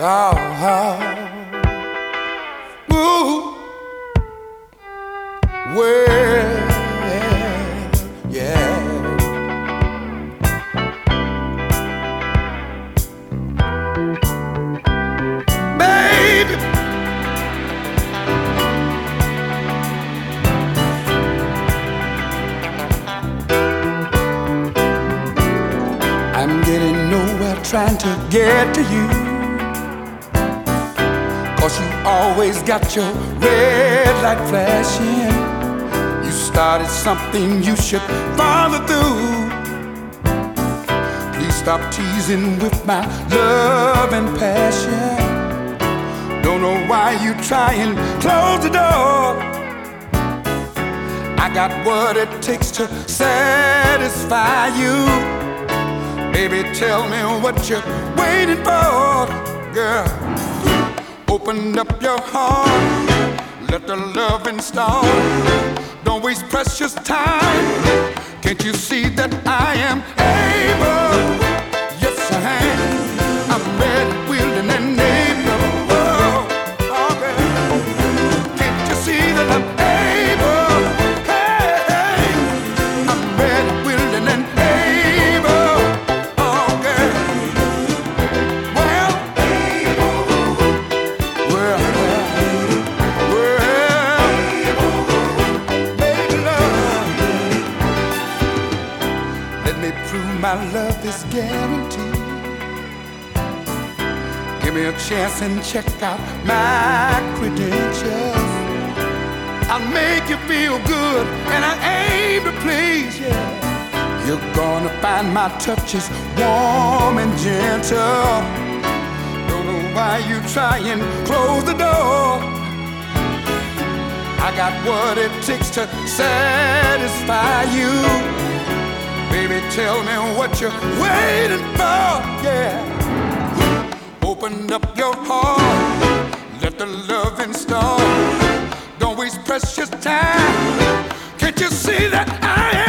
Oh, oh. Ooh, well, yeah. Baby, I'm getting nowhere trying to get to you, 'cause you always got your red light flashing. You started something you should follow through. Please stop teasing with my love and passion. Don't know why you try and close the door. I got what it takes to satisfy you. Baby, tell me what you're waiting for, girl. Open up your heart, let the loving start. Don't waste precious time. Can't you see that I am able? Yes, I am. I'm ready, willing, and able. Oh, girl. Can't you see that I'm able? Hey, hey. I'm ready, willing, and able. Oh, girl. Well, baby love, let me prove my love is guaranteed. Give me a chance and check out my credentials. I'll make you feel good, and I aim to please you. You're gonna find my touches warm and gentle. Don't know why you try and close the door. I got what it takes to satisfy you. Baby, tell me what you're waiting for, yeah. Open up your heart, let the loving start. Don't waste precious time. Can't you see that I am